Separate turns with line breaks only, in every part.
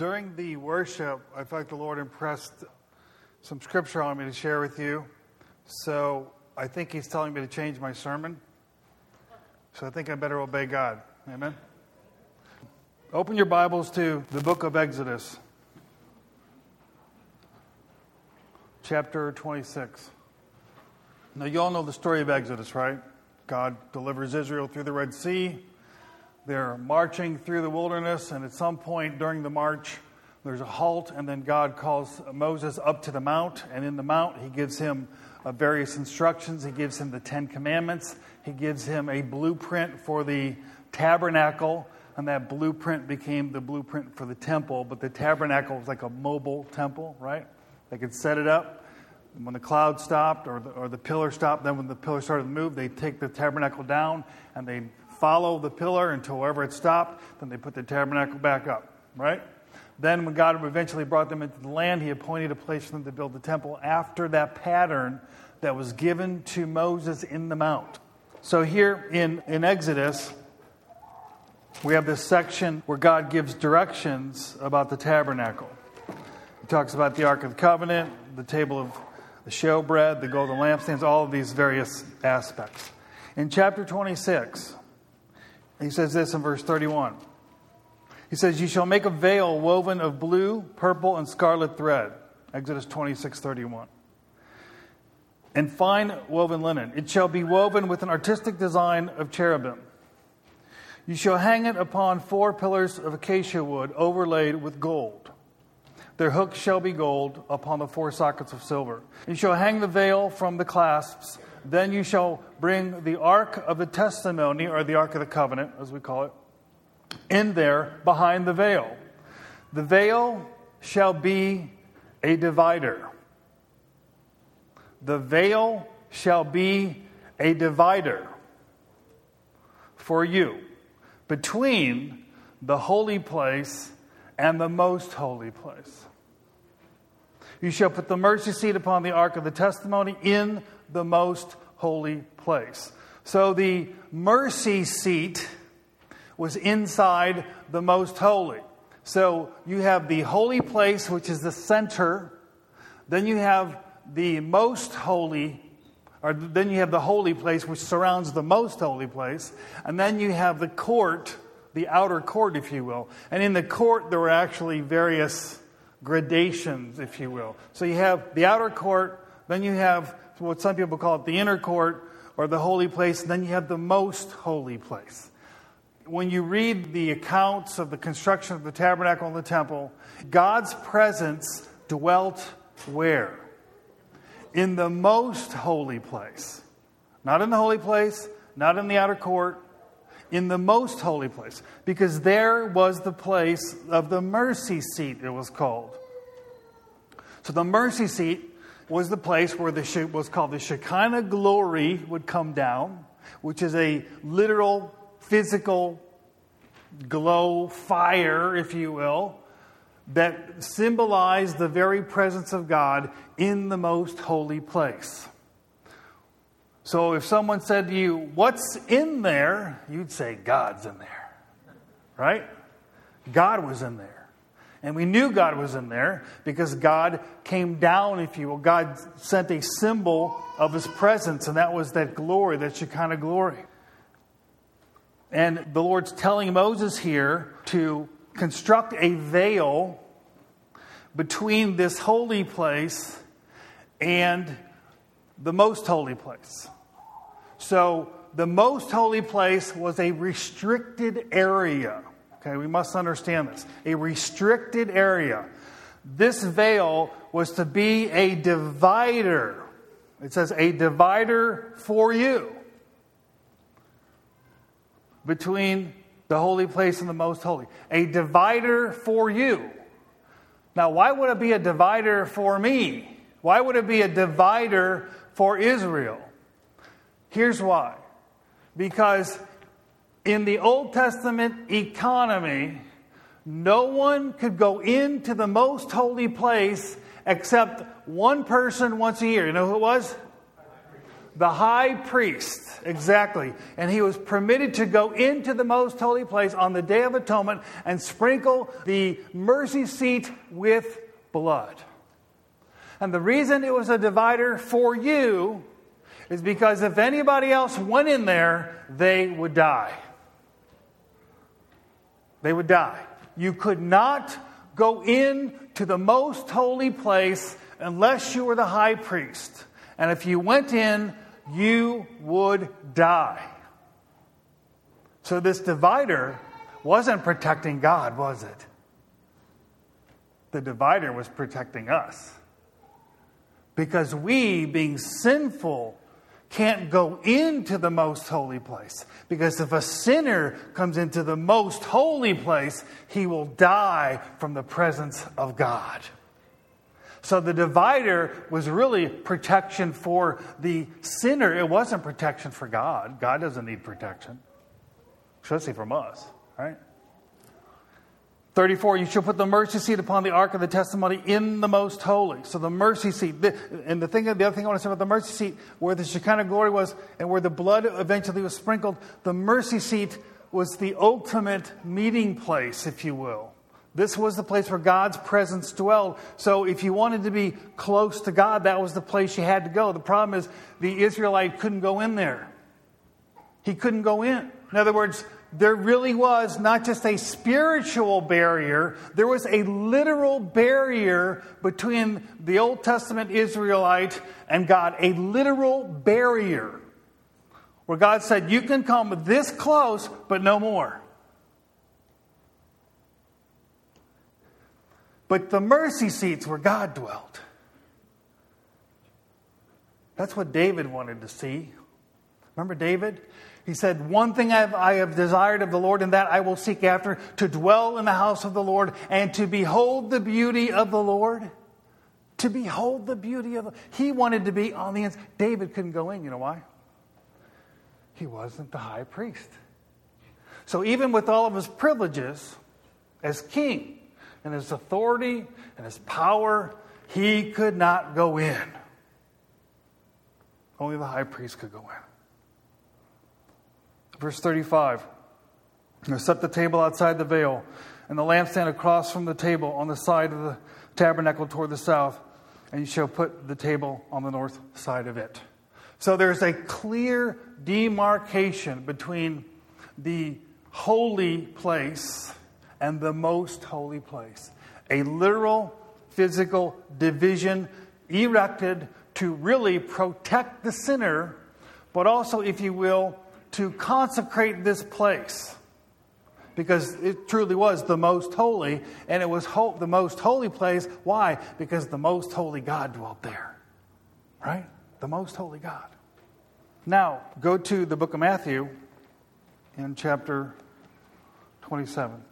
During the worship, I felt like the Lord impressed some scripture on me to share with you. So I think He's telling me to change my sermon. So I think I better obey God. Amen? Open your Bibles to the book of Exodus, chapter 26. Now, you all know the story of Exodus, right? God delivers Israel through the Red Sea. They're marching through the wilderness, and at some point during the march, there's a halt, and then God calls Moses up to the mount, and in the mount, He gives him various instructions. He gives him the 10 Commandments. He gives him a blueprint for the tabernacle, and that blueprint became the blueprint for the temple, but the tabernacle was like a mobile temple, right? They could set it up. When the cloud stopped or the pillar stopped, then when the pillar started to move, they'd take the tabernacle down, and they'd follow the pillar until wherever it stopped, then they put the tabernacle back up, right? Then when God eventually brought them into the land, He appointed a place for them to build the temple after that pattern that was given to Moses in the mount. So here in Exodus, we have this section where God gives directions about the tabernacle. He talks about the Ark of the Covenant, the table of the showbread, the golden lampstands, all of these various aspects. In chapter 26, He says this in verse 31. He says, "You shall make a veil woven of blue, purple, and scarlet thread." Exodus 26:31. "And fine woven linen. It shall be woven with an artistic design of cherubim. You shall hang it upon 4 pillars of acacia wood overlaid with gold. Their hooks shall be gold upon the 4 sockets of silver. You shall hang the veil from the clasps. Then you shall bring the ark of the testimony, or the ark of the covenant, as we call it, in there behind the veil. The veil shall be a divider." The veil shall be a divider for you between the holy place and the most holy place. You shall put the mercy seat upon the ark of the testimony in the most holy place. So the mercy seat was inside the most holy. So you have the holy place, which is the center. Then you have the most holy, or then you have the holy place, which surrounds the most holy place. And then you have the court, the outer court, if you will. And in the court, there were actually various gradations, if you will. So you have the outer court, then you have what some people call it the inner court, or the holy place, and then you have the most holy place. When you read the accounts of the construction of the tabernacle and the temple, God's presence dwelt where? In the most holy place. Not in the holy place, not in the outer court, in the most holy place. Because there was the place of the mercy seat, it was called. So the mercy seat was the place where was called the Shekinah glory would come down, which is a literal, physical glow, fire, if you will, that symbolized the very presence of God in the most holy place. So if someone said to you, "What's in there?" you'd say, "God's in there." Right? God was in there. And we knew God was in there because God came down, if you will. God sent a symbol of His presence, and that was that glory, that Shekinah glory. And the Lord's telling Moses here to construct a veil between this holy place and the most holy place. So the most holy place was a restricted area. Okay, we must understand this. A restricted area. This veil was to be a divider. It says a divider for you between the holy place and the most holy. A divider for you. Now, why would it be a divider for me? Why would it be a divider for Israel? Here's why. Because in the Old Testament economy, no one could go into the most holy place except one person once a year. You know who it was? the high priest, exactly. And he was permitted to go into the most holy place on the Day of Atonement and sprinkle the mercy seat with blood. And the reason it was a divider for you is because if anybody else went in there, they would die. They would die. You could not go in to the most holy place unless you were the high priest. And if you went in, you would die. So this divider wasn't protecting God, was it? The divider was protecting us. Because we, being sinful, can't go into the most holy place. Because if a sinner comes into the most holy place, he will die from the presence of God. So the divider was really protection for the sinner. It wasn't protection for God. God doesn't need protection, especially from us, right? 34, you shall put the mercy seat upon the ark of the testimony in the most holy. So the mercy seat. And the other thing I want to say about the mercy seat, where the Shekinah glory was and where the blood eventually was sprinkled, the mercy seat was the ultimate meeting place, if you will. This was the place where God's presence dwelled. So if you wanted to be close to God, that was the place you had to go. The problem is the Israelite couldn't go in there. He couldn't go in. In other words, there really was not just a spiritual barrier, there was a literal barrier between the Old Testament Israelite and God. A literal barrier. Where God said, you can come this close, but no more. But the mercy seats where God dwelt. That's what David wanted to see. Remember David? He said, one thing I have desired of the Lord, and that I will seek after, to dwell in the house of the Lord and to behold the beauty of the Lord. To behold the beauty of the Lord. He wanted to be on the inside. David couldn't go in. You know why? He wasn't the high priest. So even with all of his privileges as king and his authority and his power, he could not go in. Only the high priest could go in. Verse 35, you set the table outside the veil, and the lampstand across from the table on the side of the tabernacle toward the south, and you shall put the table on the north side of it. So there's a clear demarcation between the holy place and the most holy place. A literal, physical division erected to really protect the sinner, but also, if you will, to consecrate this place. Because it truly was the most holy, and it was the most holy place. Why? Because the most holy God dwelt there. Right? The most holy God. Now, go to the book of Matthew in chapter 27.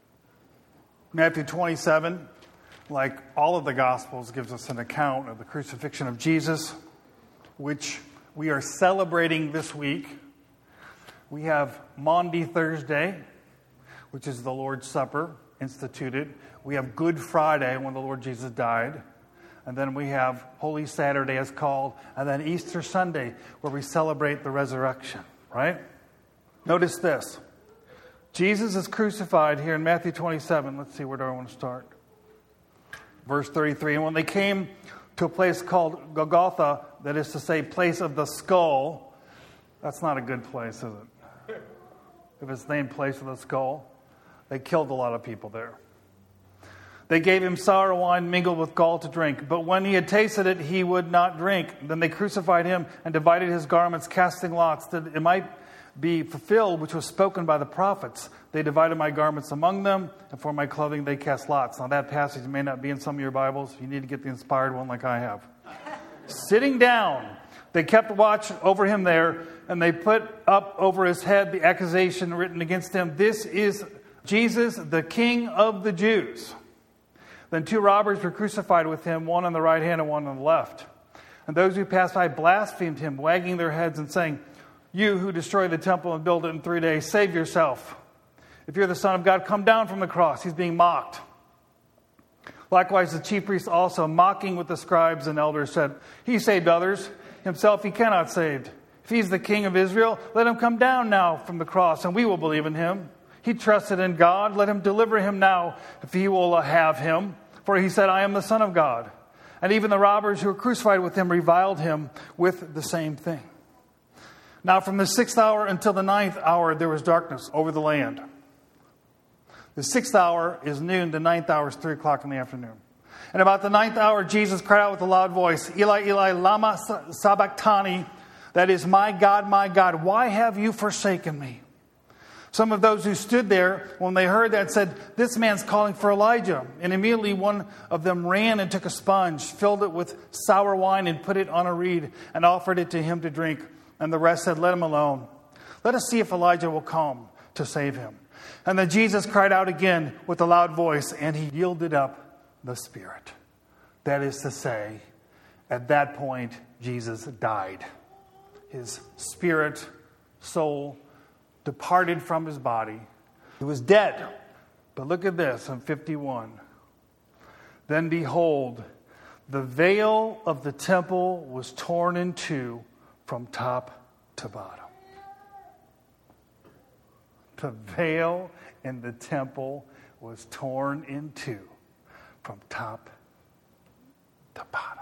Matthew 27, like all of the Gospels, gives us an account of the crucifixion of Jesus, which we are celebrating this week. We have Maundy Thursday, which is the Lord's Supper instituted. We have Good Friday, when the Lord Jesus died. And then we have Holy Saturday, as called. And then Easter Sunday, where we celebrate the resurrection. Right? Notice this. Jesus is crucified here in Matthew 27. Let's see, where do I want to start? Verse 33. And when they came to a place called Golgotha, that is to say, place of the skull. That's not a good place, is it? If it's named place of the skull. They killed a lot of people there. They gave him sour wine mingled with gall to drink. But when he had tasted it, he would not drink. Then they crucified him and divided his garments, casting lots, that it might be fulfilled, which was spoken by the prophets. They divided my garments among them, and for my clothing they cast lots. Now that passage may not be in some of your Bibles. You need to get the inspired one like I have. Sitting down, they kept watch over him there, and they put up over his head the accusation written against him. This is Jesus, the King of the Jews. Then 2 robbers were crucified with him, one on the right hand and one on the left. And those who passed by blasphemed him, wagging their heads and saying, "You who destroy the temple and build it in 3 days, save yourself. If you're the Son of God, come down from the cross." He's being mocked. Likewise, the chief priests also, mocking with the scribes and elders, said, "He saved others. himself he cannot save. If he's the king of Israel, let him come down now from the cross, and we will believe in him. He trusted in God. Let him deliver him now, if he will have him. For he said, I am the Son of God. And even the robbers who were crucified with him reviled him with the same thing. Now from the 6th hour until the 9th hour, there was darkness over the land. The 6th hour is noon. The 9th hour is 3 o'clock in the afternoon. And about the 9th hour, Jesus cried out with a loud voice, Eli, Eli, lama sabachthani. That is, my God, why have you forsaken me? Some of those who stood there, when they heard that, said, this man's calling for Elijah. And immediately one of them ran and took a sponge, filled it with sour wine, and put it on a reed, and offered it to him to drink. And the rest said, let him alone. Let us see if Elijah will come to save him. And then Jesus cried out again with a loud voice, and he yielded up the spirit. That is to say, at that point, Jesus died. His spirit, soul, departed from his body. He was dead. But look at this in 51. Then behold, the veil of the temple was torn in two from top to bottom. The veil in the temple was torn in two from top to bottom.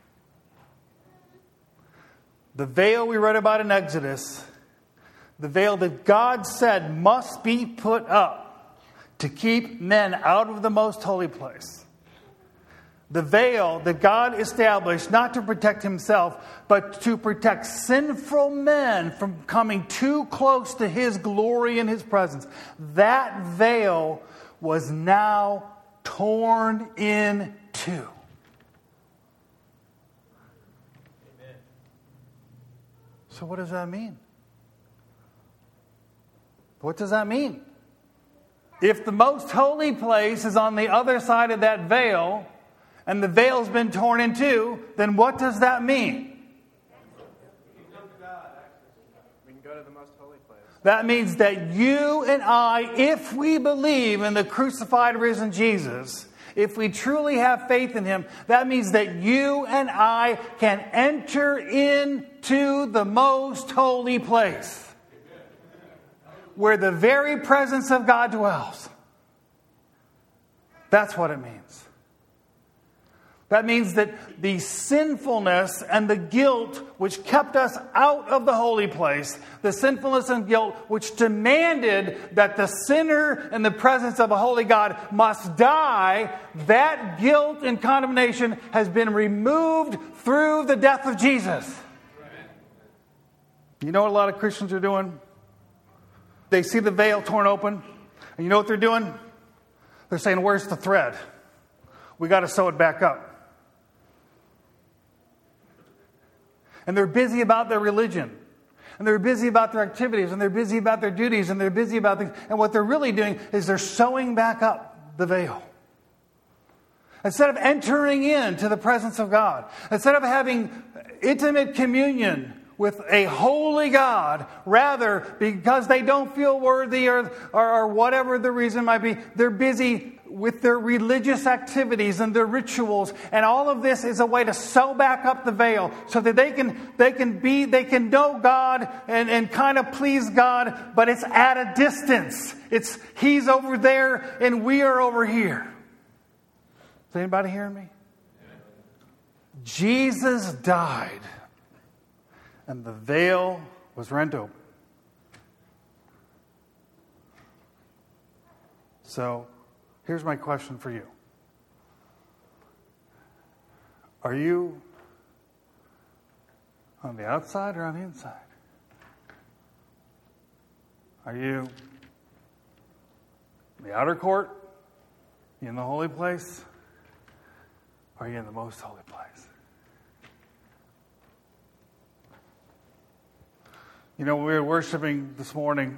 The veil we read about in Exodus, the veil that God said must be put up to keep men out of the most holy place. The veil that God established not to protect himself, but to protect sinful men from coming too close to his glory and his presence. That veil was now torn in two. So what does that mean? What does that mean? If the most holy place is on the other side of that veil, and the veil's been torn in two, then what does that mean?
We can go to the most holy place.
That means that you and I, if we believe in the crucified, risen Jesus, if we truly have faith in him, that means that you and I can enter into the most holy place, where the very presence of God dwells. That's what it means. That means that the sinfulness and the guilt which kept us out of the holy place, the sinfulness and guilt which demanded that the sinner in the presence of a holy God must die, that guilt and condemnation has been removed through the death of Jesus. You know what a lot of Christians are doing? They see the veil torn open, and you know what they're doing? They're saying, where's the thread? We got to sew it back up. And they're busy about their religion. And they're busy about their activities. And they're busy about their duties. And they're busy about things. And what they're really doing is they're sewing back up the veil. Instead of entering into the presence of God. Instead of having intimate communion with a holy God. Rather, because they don't feel worthy or whatever the reason might be, they're busy with their religious activities and their rituals, and all of this is a way to sew back up the veil so that they can know God and kind of please God, but it's at a distance. It's he's over there and we are over here. Is anybody hearing me? Jesus died, and the veil was rent open. So, here's my question for you. Are you on the outside or on the inside? Are you in the outer court? Are you in the holy place? Or are you in the most holy place? You know, we were worshiping this morning.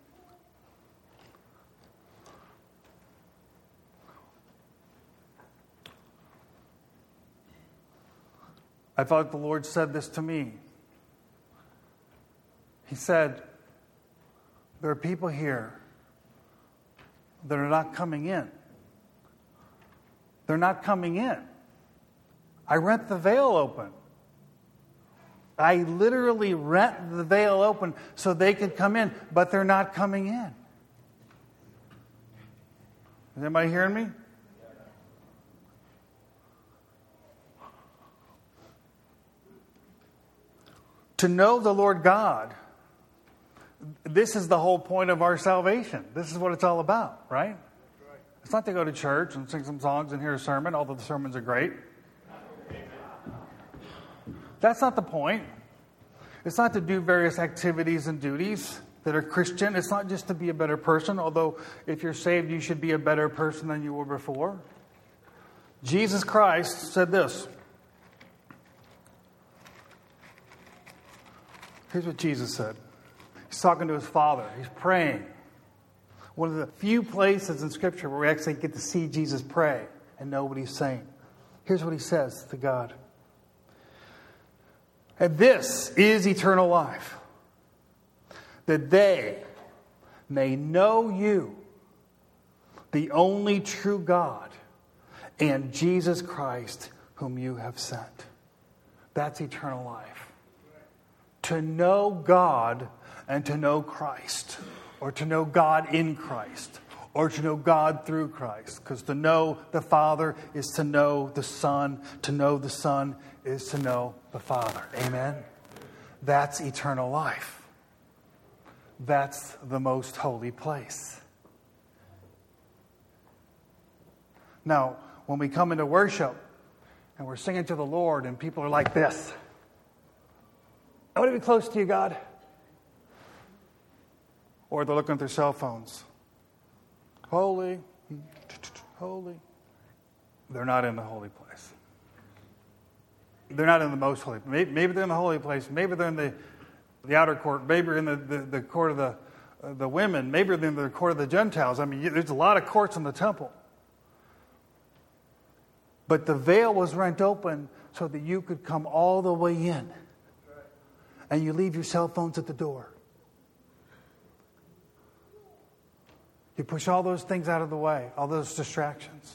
I thought the Lord said this to me. He said, there are people here that are not coming in. They're not coming in. I rent the veil open. I literally rent the veil open so they could come in, but they're not coming in. Is anybody hearing me? To know the Lord God, this is the whole point of our salvation. This is what it's all about, right? It's not to go to church and sing some songs and hear a sermon, although the sermons are great. That's not the point. It's not to do various activities and duties that are Christian. It's not just to be a better person, although if you're saved, you should be a better person than you were before. Jesus Christ said this. Here's what Jesus said. He's talking to his Father. He's praying. One of the few places in Scripture where we actually get to see Jesus pray and know what he's saying. Here's what he says to God. And this is eternal life, that they may know you, the only true God, and Jesus Christ, whom you have sent. That's eternal life. To know God and to know Christ, or to know God in Christ, or to know God through Christ. Because to know the Father is to know the Son. To know the Son is to know the Father. Amen? That's eternal life. That's the most holy place. Now, when we come into worship and we're singing to the Lord and people are like this, I want to be close to you, God. Or they're looking at their cell phones. Holy, holy. They're not in the holy place. They're not in the most holy. Maybe they're in the holy place. Maybe they're in the outer court. Maybe they're in the court of the women. Maybe they're in the court of the Gentiles. I mean, there's a lot of courts in the temple. But the veil was rent open so that you could come all the way in. And you leave your cell phones at the door. You push all those things out of the way, all those distractions.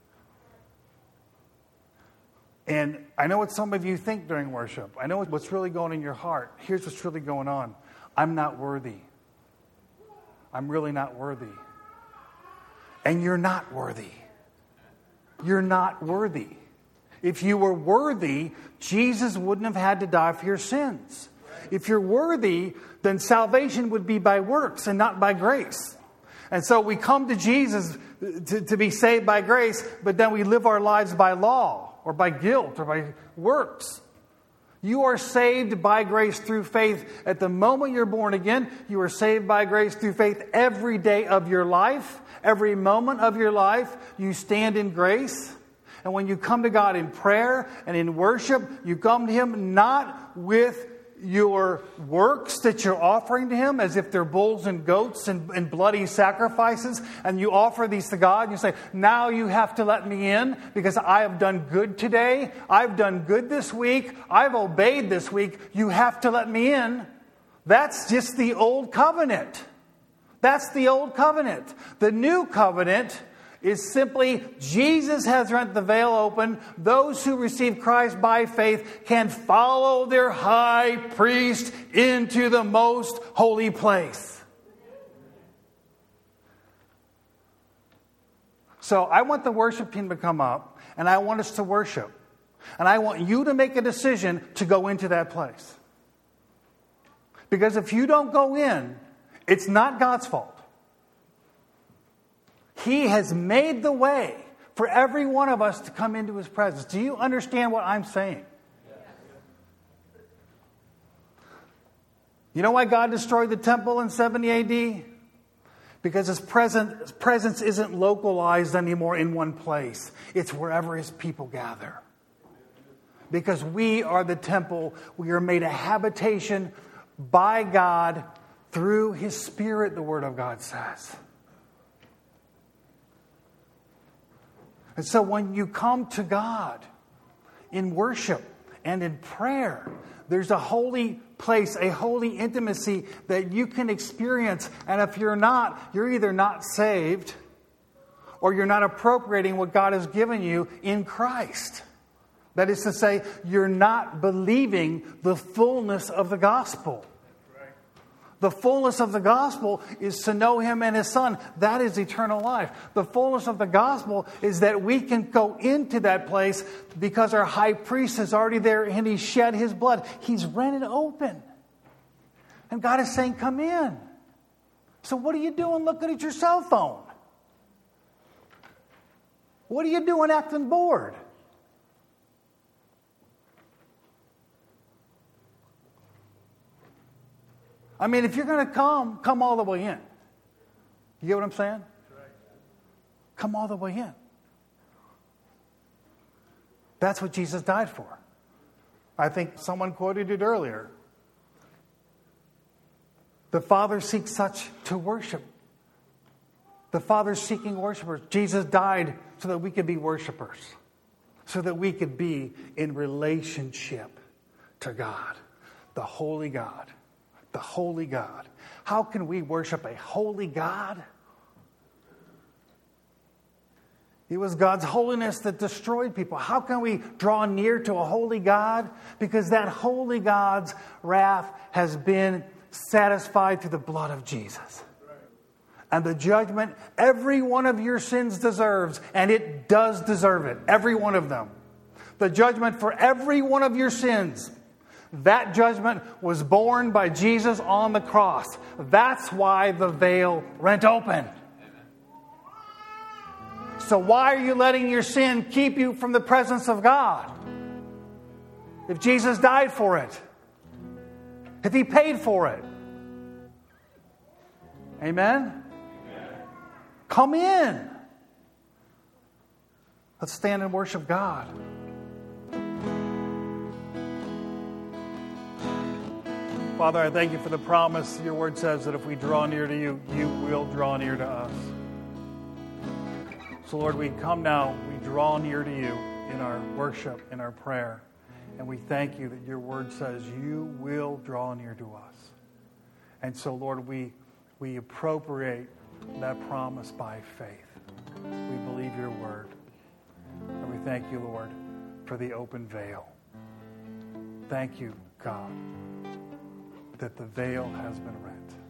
And I know what some of you think during worship. I know what's really going on in your heart. Here's what's really going on. I'm not worthy. I'm really not worthy. And you're not worthy. You're not worthy. If you were worthy, Jesus wouldn't have had to die for your sins. If you're worthy, then salvation would be by works and not by grace. And so we come to Jesus to be saved by grace, but then we live our lives by law or by guilt or by works. You are saved by grace through faith. At the moment you're born again, you are saved by grace through faith every day of your life. Every moment of your life, you stand in grace. And when you come to God in prayer and in worship, you come to Him not with your works that you're offering to Him as if they're bulls and goats and bloody sacrifices, and you offer these to God and you say, now you have to let me in because I have done good today, I've done good this week, I've obeyed this week, you have to let me in. That's just the old covenant. That's the old covenant. The new covenant is simply Jesus has rent the veil open. Those who receive Christ by faith can follow their high priest into the most holy place. So I want the worship team to come up, and I want us to worship. And I want you to make a decision to go into that place. Because if you don't go in, it's not God's fault. He has made the way for every one of us to come into His presence. Do you understand what I'm saying? You know why God destroyed the temple in 70 AD? Because His presence isn't localized anymore in one place. It's wherever His people gather. Because we are the temple. We are made a habitation by God through His Spirit, the Word of God says. And so when you come to God in worship and in prayer, there's a holy place, a holy intimacy that you can experience. And if you're not, you're either not saved or you're not appropriating what God has given you in Christ. That is to say, you're not believing the fullness of the gospel. The fullness of the gospel is to know Him and His Son. That is eternal life. The fullness of the gospel is that we can go into that place because our high priest is already there and He shed His blood. He's rent it open. And God is saying, come in. So what are you doing looking at your cell phone? What are you doing acting bored? I mean, if you're going to come all the way in. You get what I'm saying? Come all the way in. That's what Jesus died for. I think someone quoted it earlier. The Father seeks such to worship. The Father's seeking worshipers. Jesus died so that we could be worshipers. So that we could be in relationship to God. The holy God. The holy God. How can we worship a holy God? It was God's holiness that destroyed people. How can we draw near to a holy God? Because that holy God's wrath has been satisfied through the blood of Jesus. And the judgment every one of your sins deserves, and it does deserve it, every one of them. The judgment for every one of your sins, that judgment was borne by Jesus on the cross. That's why the veil rent open. So why are you letting your sin keep you from the presence of God? If Jesus died for it, if He paid for it. Amen? Come in. Let's stand and worship God. Father, I thank You for the promise. Your word says that if we draw near to You, You will draw near to us. So Lord, we come now, we draw near to You in our worship, in our prayer. And we thank You that Your word says You will draw near to us. And so Lord, we appropriate that promise by faith. We believe Your word. And we thank You, Lord, for the open veil. Thank You, God, that the veil has been rent.